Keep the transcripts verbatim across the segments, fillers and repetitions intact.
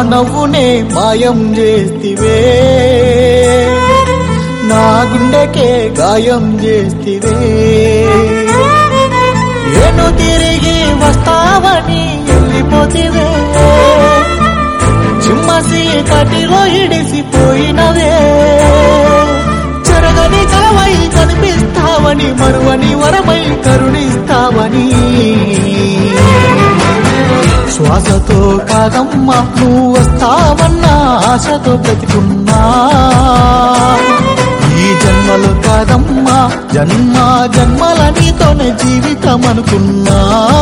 నవ్వునే మాయం చేస్తివే, నా గుండెకే గాయం చేస్తివే. నేను తిరిగి వస్తావని వెళ్ళిపోతివే, చిమ్మసి కటిలో ఇడిసిపోయినవే. చెరగని కలవై కనిపిస్తావని, మరువని వరమై కరుణిస్తావని. శ్వాసతో కాదమ్మా నువ్వు వస్తావన్న ఆశతో బ్రతికున్నా. ఈ జన్మలో కాదమ్మా జన్మ జన్మల నీతోనే జీవితం అనుకున్నా.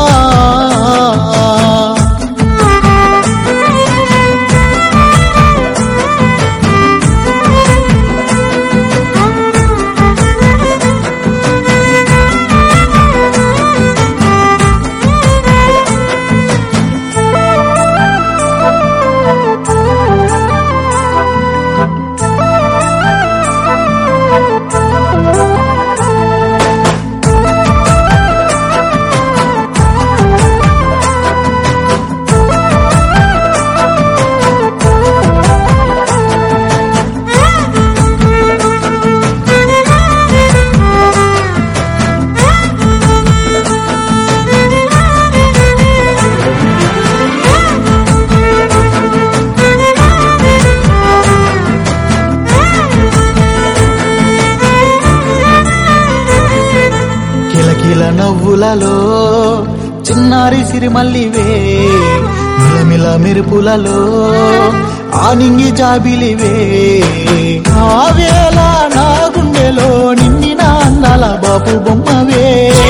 కిలకిల నవ్వులలో చిన్నారి సిరిమల్లివే, మిలమిల మెరుపులలో ఆనింగి జాబిలివే. ఆ వేళ నా గుండెలో నిండిన అందాల బాపు బొమ్మవే.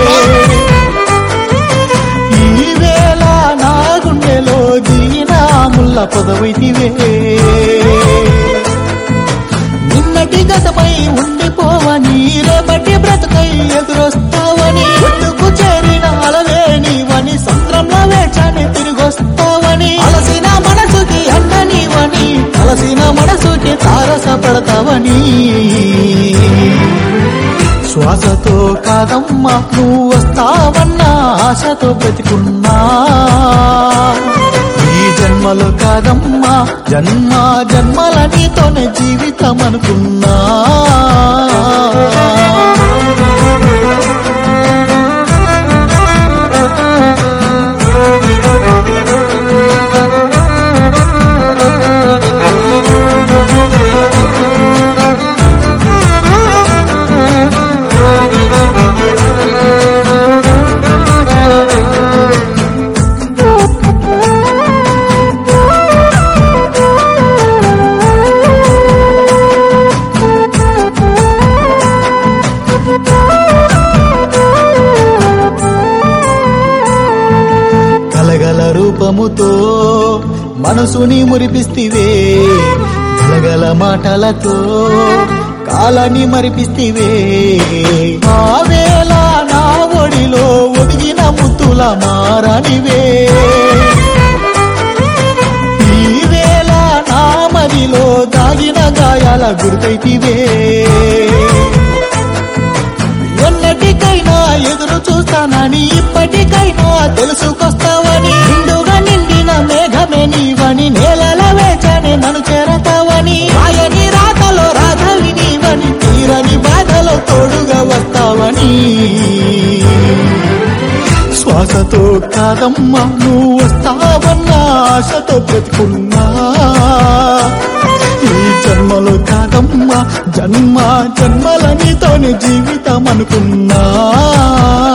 ఈ వేళ నా గుండెలో దిగిన ముల్ల పొదవైతివే. నిన్నటి గతమై ఉండిపోవని, రేపటి బ్రతుకై ఎదురొస్తావని, ఒడ్డుకు చేరిన అలవే నీవని, సంద్రంలో వేచాని తిరిగొస్తావని. అలసిన మనసుకి అన్న నీవని, అలసిన మనసుకి తారసపడతావని. శ్వాసతో కాదమ్మా నువ్వు వస్తావన్న ఆశతో బ్రతికున్నా. ఈ జన్మలో కాదమ్మా జన్మ జన్మల నీతోనే జీవితం అనుకున్నా. కలగల రూపముతో మనసుని మురిపిస్తివే, గలగల మాటలతో కాలాన్ని మరిపిస్తివే. ఆ వేళ నా ఒడిలో ఒదిగిన ముత్తుల మారనివే. ఈ వేళ నా మదిలో దాగిన గాయాల గుర్తైతివే. ఎన్నటికైనా ఎదురు చూస్తానని, ఇప్పటికైనా తెలుసుకొస్తావని. నిండుగా నిండిన మేఘమే నీవని, నేలల వేచని నన్ను చేరతావని. ఆయని రాతలో రాధవి నీవని, తీరని బాధలో తోడుగా వస్తావని. శ్వాసతో కాదమ్మా నువ్వు వస్తావన్న ఆశతో బ్రతుకున్నా. ఈ జన్మలో కాదమ్మా జన్మ జన్మల నీతోనే జీవితం అనుకున్నా.